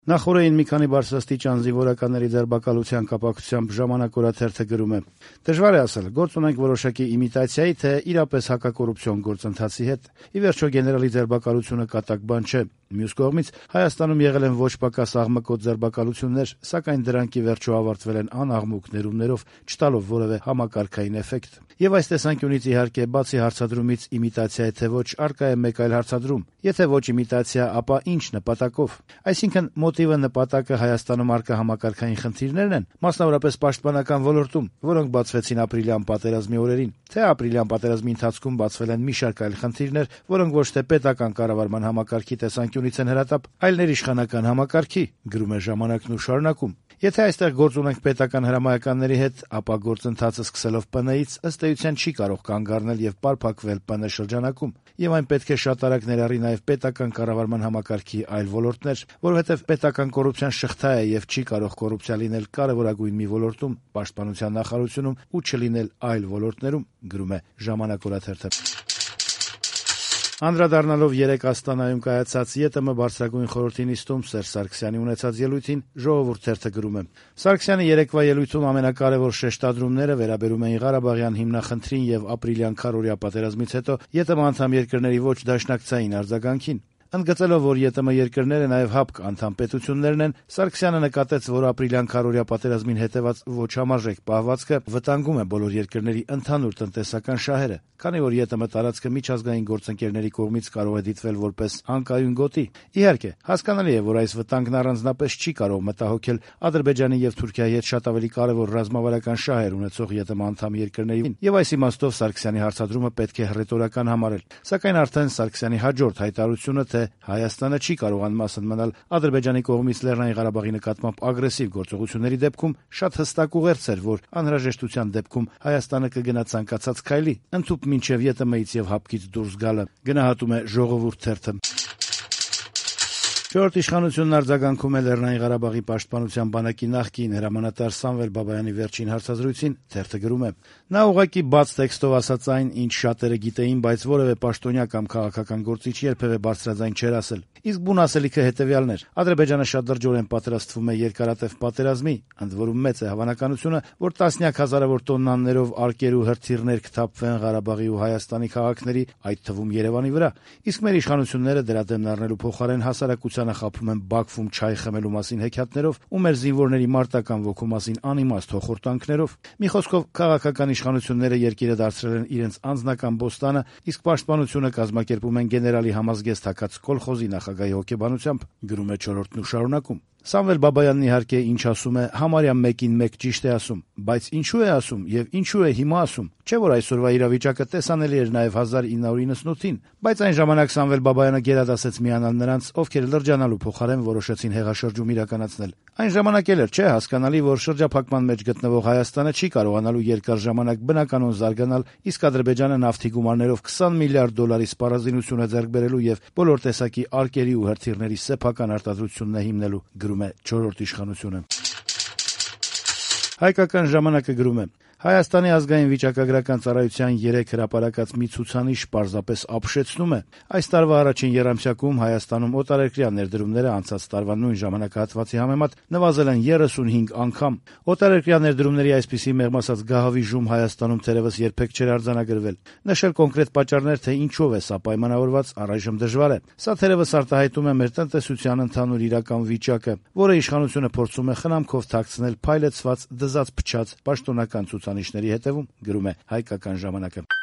Նախորդին մի քանի բարձրաստիճան զինվորականների ձերբակալության կապակցությամբ «Ժամանակ» օրաթերթը գրում է. «Դժվար է ասել, գործ ունենք որոշակի իմիտացիայի, թե իրապես հակակոռուպցիոն գործընթացի հետ։ Ի վերջո գեներալի ձերբակալությունը կատակ բան չէ։ Մյուս կողմից Հայաստանում եղել են ոչ պակաս աղմկոտ ձերբակալություններ, սակայն դրանք ի վերջո ավարտվել են անաղմուկ ներումներով, չտալով որևէ համակարգային էֆեկտ։ Եվ այս տեսանկյունից իհարկե, բացի հարցադրումից իմիտացիա է թե ոչ, առկա է մեկ այլ հարցադրում. եթե ոչ իմիտացիա, ապա ինչ նպատակով։ Այսինքն մոտիվը, նպատակը Հայաստանում առկա համակարգային խնդիրներն են, մասնավորապես պաշտպանական ոլորտում, որոնք բացվեցին ապրիլյան պատերազմի օրերին, թե ապրիլյան պատերազմի ընթացքում բացվել են մի շարք այլ խնդիրներ, որոնք ոչ թե պետական կառավարման համակարգի տեսանկյունից են հրատապ, այլ ներիշխանական համակարգի, գրում է «Ժամանակն» ու շարունակում. Եթե այստեղ գործ ունենք պետական հրամայականների հետ, ապա գործընթացը սկսելով ՊՆ-ից ըստ էության չի կարող կանգ առնել եւ պարփակվել ՊՆ շրջանակում, եւ այն պետք է շատ արագ ներառի նաեւ պետական կառավարման համակարգի այլ ոլորտներ, որովհետեւ պետական կոռուպցիան շղթա է եւ չի կարող կոռուպցիա լինել կարեւորագույն մի ոլորտում, պաշտպանության նախարարությունում ու չլինել այլ ոլորտներում, գրում է «Ժամանակ» օրաթերթը։ Անդրադառնալով երեկ Աստանայում կայացած ԵՏՄ բարձրագույն խորհրդի նիստում Սերժ Սարգսյանի ունեցած ելույթին «Ժողովուրդ» թերթը գրում է. Սարգսյանի երեկվա ելույթում ամենակարևոր շեշտադրումները վերաբերում էին Ղարաբաղյան հիմնախնդրին եւ ապրիլյան քառօրյա պատերազմից հետո ԵՏՄ անդամ երկրների ոչ դաշնակցային արձագանքին։ Ընդգծելով, որ ԵՏՄ երկրները նաև ՀԱՊԿ անդամ պետություններն են, Սարգսյանը նկատեց, որ ապրիլյան քառօրյա պատերազմին հետևած ոչ համարժեք պահվածքը վտանգում է բոլոր երկրների ընդհանուր տնտեսական շահերը, քանի որ ԵՏՄ տարածքը միջազգային գործընկերների կողմից կարող է դիտվել որպես անկայուն գոտի։ Իհարկե, հասկանալի է, որ այս վտանգն առանձնապես չի կարող մտահոգել Ադրբեջանի եւ Թուրքիայի հետ շատ ավելի կարևոր ռազմավարական շահեր ունեցող ԵՏՄ անդամ երկրներին, եւ այս իմաստով Սարգսյանի հարցադրումը պետք է հռետորական համարել։ Սակայն արդեն Սարգսյանի հաջորդ հայտարարությունը, թե Հայաստանը չի կարող անմասն մնալ Ադրբեջանի կողմից Լեռնային Ղարաբաղի նկատմամբ ագրեսիվ գործողությունների դեպքում, շատ հստակ ուղերձ էր, որ անհրաժեշտության դեպքում Հայաստանը կգնա ցանկացած քայլի, ընդհուպ մինչև ԵՏՄ-ից եւ ՀԱՊԿ-ից դուրս գալը, գնահատում է «Ժողովուրդ» թերթը։ Չորրորդ իշխանությունն արձագանքում է Լեռնային Ղարաբաղի պաշտպանության բանակի նախկին հրամանատար Սամվել Բաբայանի վերջին հարցազրույցին, թերթը գրում է. նա ուղղակի բաց տեքստով ասաց այն, ինչ շատերը գիտեին, բայց որևէ պաշտոնյա կամ քաղաքական գործիչ երբևէ բարձրաձայն չէր ասել։ Իսկ բուն ասելիքը հետեւյալն էր. Ադրբեջանը շատ դրջորեն պատրաստվում է երկարատև պատերազմի, ընդ որում մեծ է հավանականությունը, որ տասնյակ հազարավոր տոննաներով արկեր ու հրթիռներ կթափվեն Ղարաբաղի ու Հայաստանի քաղաքների, այդ թվում Երևանի վրա։ Իսկ մեր իշխանությունները դրա դեմն առնելու փոխարեն հասարակությանը խաբում են Բաքվում չայ խմելու մասին հեքիաթներով ու մեր զինվորների մարտական ոգու մասին անիմաստ հոխորտանքներով։ Մի խոսքով, քաղաքական իշխանությունները երկիրը դարձրել են իրենց անձնական բոստանը, իսկ պաշտպանությունը կազմակերպում են գեներալի համազգեստ հակած կոլխոզի նախագահի հոգեբանությամբ, գրում է «Չորրորդն» ու շարունակում. Սամվել Բաբայանն իհարկե ինչ ասում է, համարյա մեկին մեկ ճիշտ է ասում, բայց ինչու է ասում եւ ինչու է հիմա ասում։ Չէ՞ որ այսօրվա իրավիճակը տեսանելի էր նաեւ 1998-ին, բայց այն ժամանակ Սամվել Բաբայանը գերադասեց միանալ նրանց, ովքեր լրջանալու փոխարեն որոշեցին հեղաշրջում իրականացնել։ Այն ժամանակ էլ էր, չէ, հասկանալի, որ շրջափակման մեջ գտնվող Հայաստանը չի կարողանալու երկար ժամանակ բնականon զարգանալ, իսկ Ադրբեջանը նավթի գումարներով 20 միլիարդ դոլարի սպառազինություն է ձեռք բերելու եւ բոլոր տեսակի արկերի ու հրթիռների սեփական արտադրությունն է հիմնելու, գրում է «Չորրորդ իշխանությունը»։ Հայկական ժամանակը գրում է. Հայաստանի ազգային վիճակագրական ծառայության 3 հրապարակած մի ցուցանիշ պարզապես ապշեցնում է։ Այս տարվա առաջին եռամսյակում Հայաստանում օտարերկրյա ներդրումները անցած տարվա նույն ժամանակահատվածի համեմատ նվազել են 35 անգամ։ Օտարերկրյա ներդրումների այսպիսի մեղմ ասած գահավիժում Հայաստանում թերևս երբեք չէր արձանագրվել։ Նշել կոնկրետ պատճառներ, թե ինչով է սա պայմանավորված, առայժմ դժվար է։ Սա թերևս արտահայտում է մեր տնտեսության ընդհանուր իրական վիճակը, որը իշխանությունը փորձում է խնամքով թաքցնել փայլեցված, դզած փչած պաշտոնական ցուցանիշների հետևում, գրում է Հայկական ժամանակը։